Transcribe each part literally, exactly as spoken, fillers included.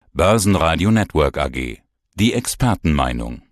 Börsenradio Network A G. Die Expertenmeinung.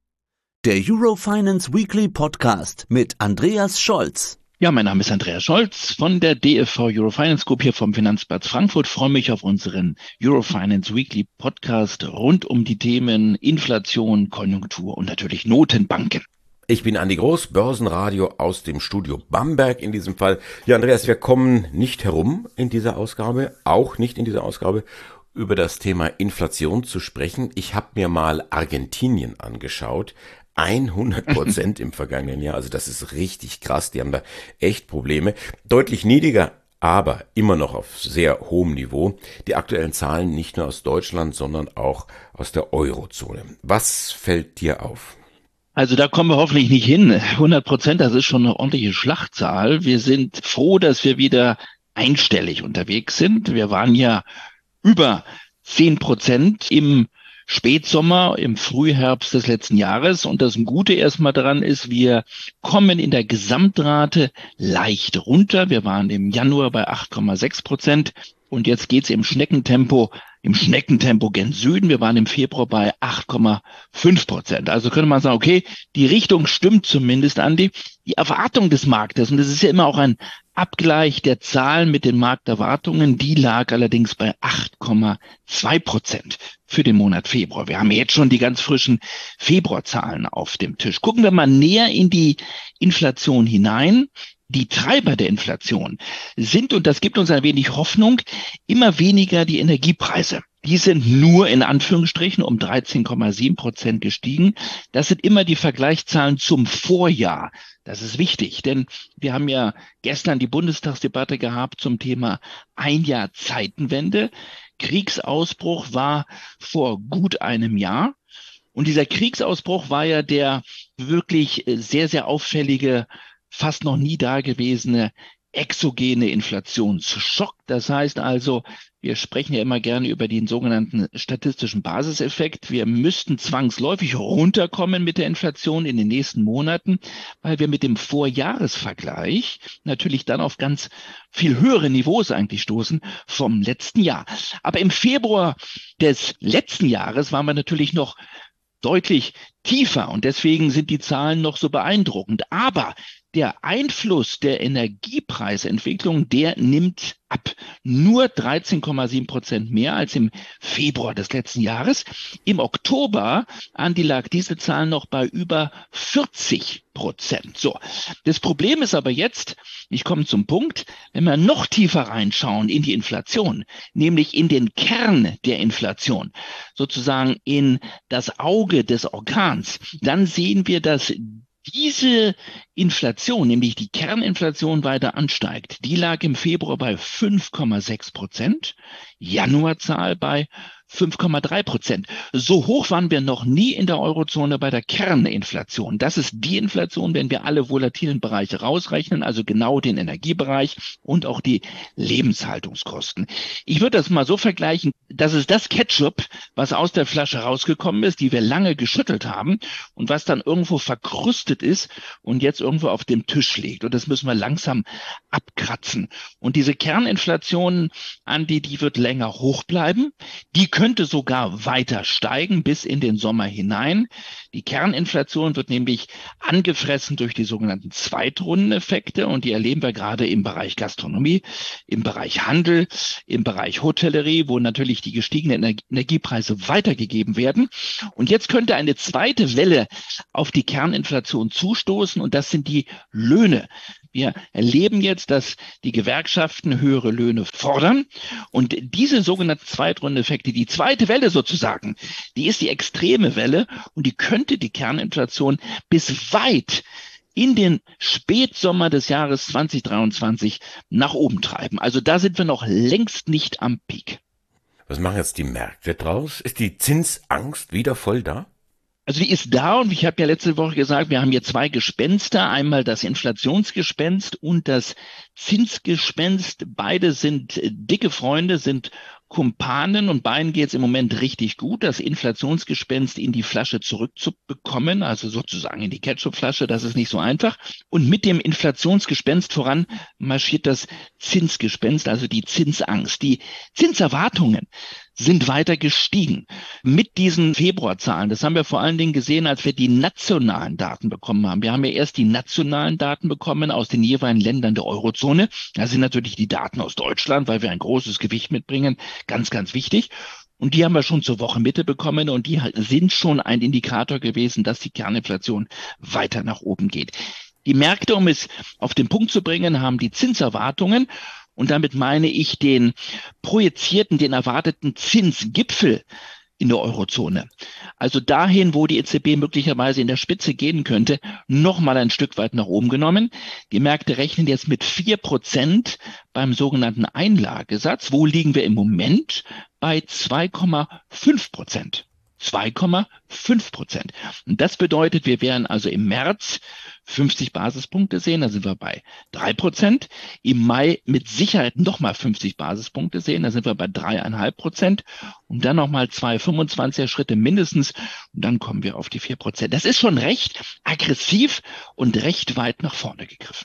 Der Eurofinance Weekly Podcast mit Andreas Scholz. Ja, mein Name ist Andreas Scholz von der D F V Eurofinance Group hier vom Finanzplatz Frankfurt. Ich freue mich auf unseren Eurofinance Weekly Podcast rund um die Themen Inflation, Konjunktur und natürlich Notenbanken. Ich bin Andi Groß, Börsenradio aus dem Studio Bamberg in diesem Fall. Ja, Andreas, wir kommen nicht herum in dieser Ausgabe, auch nicht in dieser Ausgabe, über das Thema Inflation zu sprechen. Ich habe mir mal Argentinien angeschaut. hundert Prozent im vergangenen Jahr, also das ist richtig krass, die haben da echt Probleme. Deutlich niedriger, aber immer noch auf sehr hohem Niveau. Die aktuellen Zahlen nicht nur aus Deutschland, sondern auch aus der Eurozone. Was fällt dir auf? Also da kommen wir hoffentlich nicht hin. hundert Prozent, das ist schon eine ordentliche Schlachtzahl. Wir sind froh, dass wir wieder einstellig unterwegs sind. Wir waren ja über zehn Prozent im Spätsommer, im Frühherbst des letzten Jahres. Und das Gute erstmal daran ist, wir kommen in der Gesamtrate leicht runter. Wir waren im Januar bei acht Komma sechs Prozent und jetzt geht's im Schneckentempo, im Schneckentempo gen Süden. Wir waren im Februar bei acht Komma fünf Prozent. Also könnte man sagen, okay, die Richtung stimmt zumindest, Andi. Die Erwartung des Marktes, und das ist ja immer auch ein Abgleich der Zahlen mit den Markterwartungen, die lag allerdings bei acht Komma zwei Prozent für den Monat Februar. Wir haben jetzt schon die ganz frischen Februarzahlen auf dem Tisch. Gucken wir mal näher in die Inflation hinein. Die Treiber der Inflation sind, und das gibt uns ein wenig Hoffnung, immer weniger die Energiepreise. Die sind nur in Anführungsstrichen um dreizehn Komma sieben Prozent gestiegen. Das sind immer die Vergleichszahlen zum Vorjahr. Das ist wichtig, denn wir haben ja gestern die Bundestagsdebatte gehabt zum Thema ein Jahr Zeitenwende. Kriegsausbruch war vor gut einem Jahr. Und dieser Kriegsausbruch war ja der wirklich sehr, sehr auffällige, fast noch nie dagewesene exogene Inflationsschock. Das heißt also, wir sprechen ja immer gerne über den sogenannten statistischen Basiseffekt. Wir müssten zwangsläufig runterkommen mit der Inflation in den nächsten Monaten, weil wir mit dem Vorjahresvergleich natürlich dann auf ganz viel höhere Niveaus eigentlich stoßen vom letzten Jahr. Aber im Februar des letzten Jahres waren wir natürlich noch deutlich tiefer und deswegen sind die Zahlen noch so beeindruckend. Aber der Einfluss der Energiepreisentwicklung, der nimmt ab. Nur dreizehn Komma sieben Prozent mehr als im Februar des letzten Jahres. Im Oktober, Andi, lag diese Zahl noch bei über vierzig Prozent. So, das Problem ist aber jetzt, ich komme zum Punkt, wenn wir noch tiefer reinschauen in die Inflation, nämlich in den Kern der Inflation, sozusagen in das Auge des Orkans, dann sehen wir, dass diese Inflation, nämlich die Kerninflation, weiter ansteigt. Die lag im Februar bei fünf Komma sechs Prozent, Januarzahl bei fünf Komma drei Prozent. So hoch waren wir noch nie in der Eurozone bei der Kerninflation. Das ist die Inflation, wenn wir alle volatilen Bereiche rausrechnen, also genau den Energiebereich und auch die Lebenshaltungskosten. Ich würde das mal so vergleichen, das ist das Ketchup, was aus der Flasche rausgekommen ist, die wir lange geschüttelt haben und was dann irgendwo verkrustet ist und jetzt irgendwo auf dem Tisch liegt. Und das müssen wir langsam abkratzen. Und diese Kerninflation, Andi, die wird länger hoch bleiben. Die könnte sogar weiter steigen bis in den Sommer hinein. Die Kerninflation wird nämlich angefressen durch die sogenannten Zweitrundeneffekte und die erleben wir gerade im Bereich Gastronomie, im Bereich Handel, im Bereich Hotellerie, wo natürlich die gestiegenen Energiepreise weitergegeben werden. Und jetzt könnte eine zweite Welle auf die Kerninflation zustoßen und das sind die Löhne. Wir erleben jetzt, dass die Gewerkschaften höhere Löhne fordern und diese sogenannten Zweitrundeneffekte, die zweite Welle sozusagen, die ist die extreme Welle und die könnte die Kerninflation bis weit in den Spätsommer des Jahres zwanzig dreiundzwanzig nach oben treiben. Also da sind wir noch längst nicht am Peak. Was machen jetzt die Märkte draus? Ist die Zinsangst wieder voll da? Also die ist da und ich habe ja letzte Woche gesagt, wir haben hier zwei Gespenster, einmal das Inflationsgespenst und das Zinsgespenst. Beide sind dicke Freunde, sind Kumpanen und beiden geht es im Moment richtig gut, das Inflationsgespenst in die Flasche zurückzubekommen, also sozusagen in die Ketchupflasche, das ist nicht so einfach. Und mit dem Inflationsgespenst voran marschiert das Zinsgespenst, also die Zinsangst. Die Zinserwartungen sind weiter gestiegen. Mit diesen Februarzahlen, das haben wir vor allen Dingen gesehen, als wir die nationalen Daten bekommen haben. Wir haben ja erst die nationalen Daten bekommen aus den jeweiligen Ländern der Eurozone. Da sind natürlich die Daten aus Deutschland, weil wir ein großes Gewicht mitbringen, ganz, ganz wichtig. Und die haben wir schon zur Wochenmitte bekommen und die sind schon ein Indikator gewesen, dass die Kerninflation weiter nach oben geht. Die Märkte, um es auf den Punkt zu bringen, haben die Zinserwartungen, und damit meine ich den projizierten, den erwarteten Zinsgipfel in der Eurozone, also dahin, wo die E Z B möglicherweise in der Spitze gehen könnte, noch mal ein Stück weit nach oben genommen. Die Märkte rechnen jetzt mit vier Prozent beim sogenannten Einlagesatz. Wo liegen wir im Moment? Bei zwei Komma fünf Prozent. zwei Komma fünf Prozent. Und das bedeutet, wir werden also im März fünfzig Basispunkte sehen, da sind wir bei drei Prozent. Im Mai mit Sicherheit nochmal fünfzig Basispunkte sehen, da sind wir bei drei Komma fünf Prozent. Und dann nochmal zwei fünfundzwanziger Schritte mindestens und dann kommen wir auf die vier Prozent. Das ist schon recht aggressiv und recht weit nach vorne gegriffen.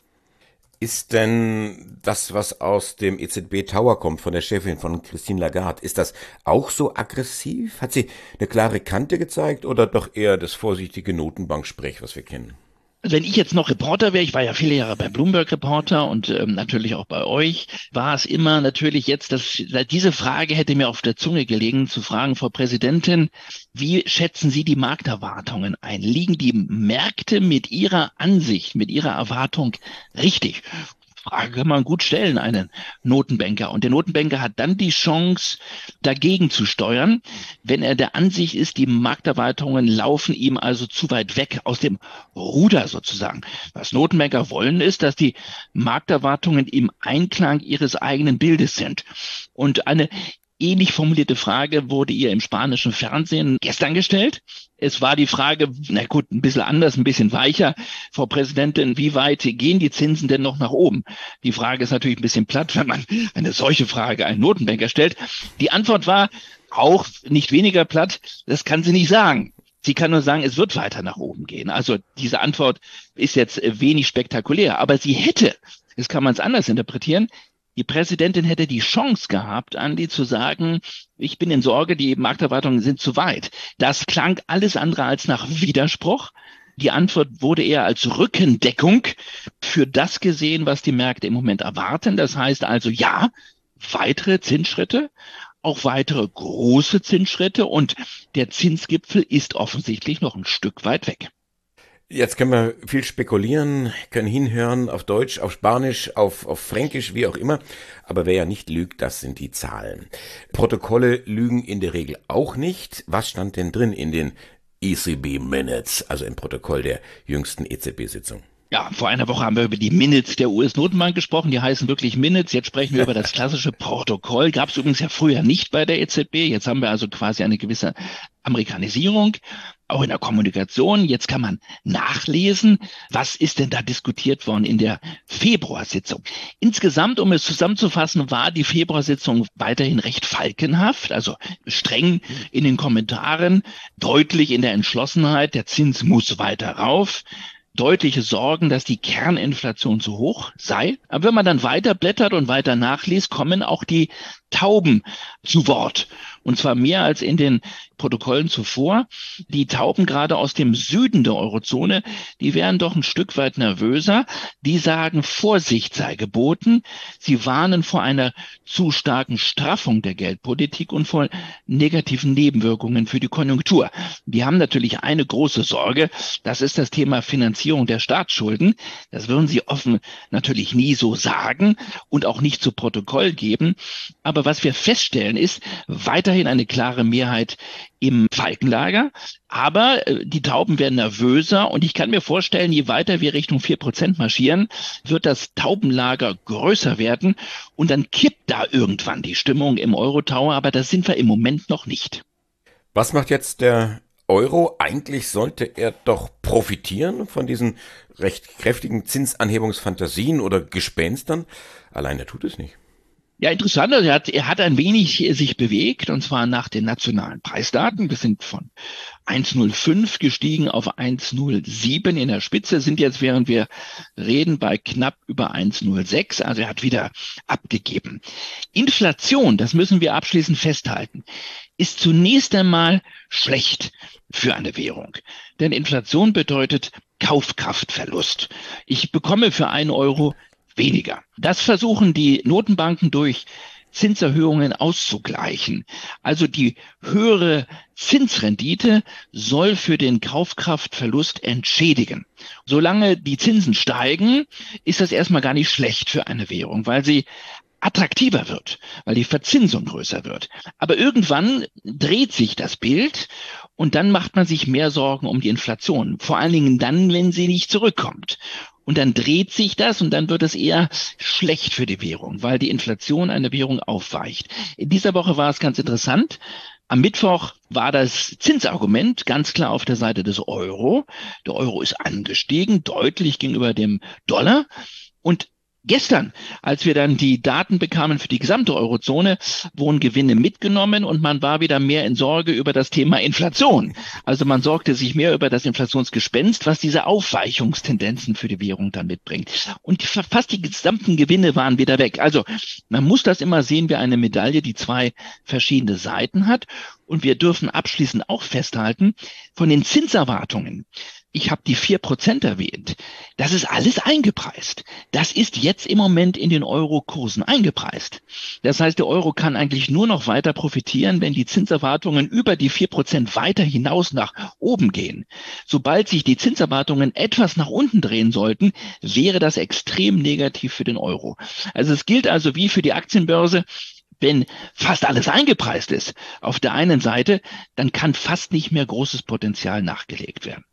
Ist denn das, was aus dem E Z B Tower kommt, von der Chefin von Christine Lagarde, ist das auch so aggressiv? Hat sie eine klare Kante gezeigt oder doch eher das vorsichtige Notenbanksprech, was wir kennen? Wenn ich jetzt noch Reporter wäre, ich war ja viele Jahre bei Bloomberg Reporter und ähm, natürlich auch bei euch, war es immer natürlich jetzt, dass diese Frage hätte mir auf der Zunge gelegen, zu fragen, Frau Präsidentin, wie schätzen Sie die Markterwartungen ein? Liegen die Märkte mit Ihrer Ansicht, mit Ihrer Erwartung richtig? Frage kann man gut stellen, einen Notenbanker. Und der Notenbanker hat dann die Chance, dagegen zu steuern, wenn er der Ansicht ist, die Markterwartungen laufen ihm also zu weit weg aus dem Ruder sozusagen. Was Notenbanker wollen, ist, dass die Markterwartungen im Einklang ihres eigenen Bildes sind. Und eine ähnlich formulierte Frage wurde ihr im spanischen Fernsehen gestern gestellt. Es war die Frage, na gut, ein bisschen anders, ein bisschen weicher. Frau Präsidentin, wie weit gehen die Zinsen denn noch nach oben? Die Frage ist natürlich ein bisschen platt, wenn man eine solche Frage einen Notenbanker stellt. Die Antwort war auch nicht weniger platt, das kann sie nicht sagen. Sie kann nur sagen, es wird weiter nach oben gehen. Also diese Antwort ist jetzt wenig spektakulär, aber sie hätte, jetzt kann man es anders interpretieren, die Präsidentin hätte die Chance gehabt, Andi, zu sagen, ich bin in Sorge, die Markterwartungen sind zu weit. Das klang alles andere als nach Widerspruch. Die Antwort wurde eher als Rückendeckung für das gesehen, was die Märkte im Moment erwarten. Das heißt also, ja, weitere Zinsschritte, auch weitere große Zinsschritte und der Zinsgipfel ist offensichtlich noch ein Stück weit weg. Jetzt können wir viel spekulieren, können hinhören auf Deutsch, auf Spanisch, auf, auf Fränkisch, wie auch immer. Aber wer ja nicht lügt, das sind die Zahlen. Protokolle lügen in der Regel auch nicht. Was stand denn drin in den E C B Minutes, also im Protokoll der jüngsten E Z B-Sitzung? Ja, vor einer Woche haben wir über die Minutes der U S-Notenbank gesprochen. Die heißen wirklich Minutes. Jetzt sprechen wir über das klassische Protokoll. Gab es übrigens ja früher nicht bei der E Z B. Jetzt haben wir also quasi eine gewisse Amerikanisierung, auch in der Kommunikation. Jetzt kann man nachlesen, was ist denn da diskutiert worden in der Februarsitzung. Insgesamt, um es zusammenzufassen, war die Februarsitzung weiterhin recht falkenhaft, also streng in den Kommentaren, deutlich in der Entschlossenheit, der Zins muss weiter rauf. Deutliche Sorgen, dass die Kerninflation zu hoch sei. Aber wenn man dann weiter blättert und weiter nachliest, kommen auch die Tauben zu Wort. Und zwar mehr als in den Protokollen zuvor. Die Tauben gerade aus dem Süden der Eurozone, die wären doch ein Stück weit nervöser. Die sagen, Vorsicht sei geboten. Sie warnen vor einer zu starken Straffung der Geldpolitik und vor negativen Nebenwirkungen für die Konjunktur. Die haben natürlich eine große Sorge. Das ist das Thema Finanzierung der Staatsschulden. Das würden sie offen natürlich nie so sagen und auch nicht zu Protokoll geben. Aber was wir feststellen ist, weiterhin eine klare Mehrheit im Falkenlager, aber äh, die Tauben werden nervöser und ich kann mir vorstellen, je weiter wir Richtung vier Prozent marschieren, wird das Taubenlager größer werden und dann kippt da irgendwann die Stimmung im Euro-Tower, aber da sind wir im Moment noch nicht. Was macht jetzt der Euro? Eigentlich sollte er doch profitieren von diesen recht kräftigen Zinsanhebungsfantasien oder Gespenstern. Allein er tut es nicht. Ja, interessant. Also er hat, er hat ein wenig sich bewegt, und zwar nach den nationalen Preisdaten. Wir sind von eins Komma null fünf gestiegen auf eins Komma null sieben in der Spitze, sind jetzt, während wir reden, bei knapp über eins Komma null sechs. Also er hat wieder abgegeben. Inflation, das müssen wir abschließend festhalten, ist zunächst einmal schlecht für eine Währung. Denn Inflation bedeutet Kaufkraftverlust. Ich bekomme für einen Euro weniger. Das versuchen die Notenbanken durch Zinserhöhungen auszugleichen. Also die höhere Zinsrendite soll für den Kaufkraftverlust entschädigen. Solange die Zinsen steigen, ist das erstmal gar nicht schlecht für eine Währung, weil sie attraktiver wird, weil die Verzinsung größer wird. Aber irgendwann dreht sich das Bild und dann macht man sich mehr Sorgen um die Inflation. Vor allen Dingen dann, wenn sie nicht zurückkommt. Und dann dreht sich das und dann wird es eher schlecht für die Währung, weil die Inflation eine Währung aufweicht. In dieser Woche war es ganz interessant. Am Mittwoch war das Zinsargument ganz klar auf der Seite des Euro. Der Euro ist angestiegen, deutlich gegenüber dem Dollar. Und gestern, als wir dann die Daten bekamen für die gesamte Eurozone, wurden Gewinne mitgenommen und man war wieder mehr in Sorge über das Thema Inflation. Also man sorgte sich mehr über das Inflationsgespenst, was diese Aufweichungstendenzen für die Währung dann mitbringt. Und fast die gesamten Gewinne waren wieder weg. Also man muss das immer sehen wie eine Medaille, die zwei verschiedene Seiten hat. Und wir dürfen abschließend auch festhalten, von den Zinserwartungen, ich habe die vier Prozent erwähnt. Das ist alles eingepreist. Das ist jetzt im Moment in den Euro-Kursen eingepreist. Das heißt, der Euro kann eigentlich nur noch weiter profitieren, wenn die Zinserwartungen über die vier Prozent weiter hinaus nach oben gehen. Sobald sich die Zinserwartungen etwas nach unten drehen sollten, wäre das extrem negativ für den Euro. Also es gilt also wie für die Aktienbörse, wenn fast alles eingepreist ist auf der einen Seite, dann kann fast nicht mehr großes Potenzial nachgelegt werden.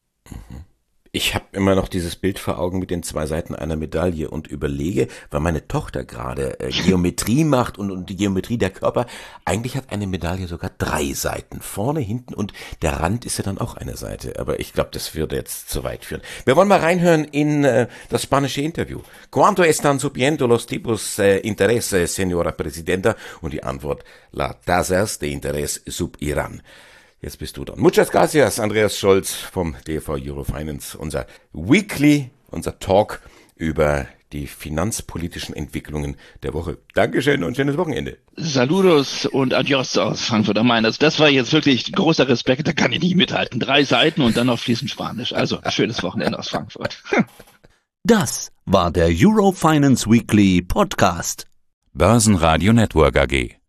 Ich habe immer noch dieses Bild vor Augen mit den zwei Seiten einer Medaille und überlege, weil meine Tochter gerade äh, Geometrie macht und, und die Geometrie der Körper, eigentlich hat eine Medaille sogar drei Seiten, vorne, hinten und der Rand ist ja dann auch eine Seite, aber ich glaube, das würde jetzt zu weit führen. Wir wollen mal reinhören in äh, das spanische Interview. ¿Cuánto están subiendo los tipos de interés, señora Presidenta? Und die Antwort, la tasas de interés subirán. Jetzt bist du dran. Muchas gracias, Andreas Scholz vom D V Eurofinance. Unser Weekly, unser Talk über die finanzpolitischen Entwicklungen der Woche. Dankeschön und schönes Wochenende. Saludos und adios aus Frankfurt am Main. Also das war jetzt wirklich großer Respekt, da kann ich nicht mithalten. Drei Seiten und dann noch fließend Spanisch. Also schönes Wochenende aus Frankfurt. Das war der Eurofinance Weekly Podcast. Börsenradio Network A G.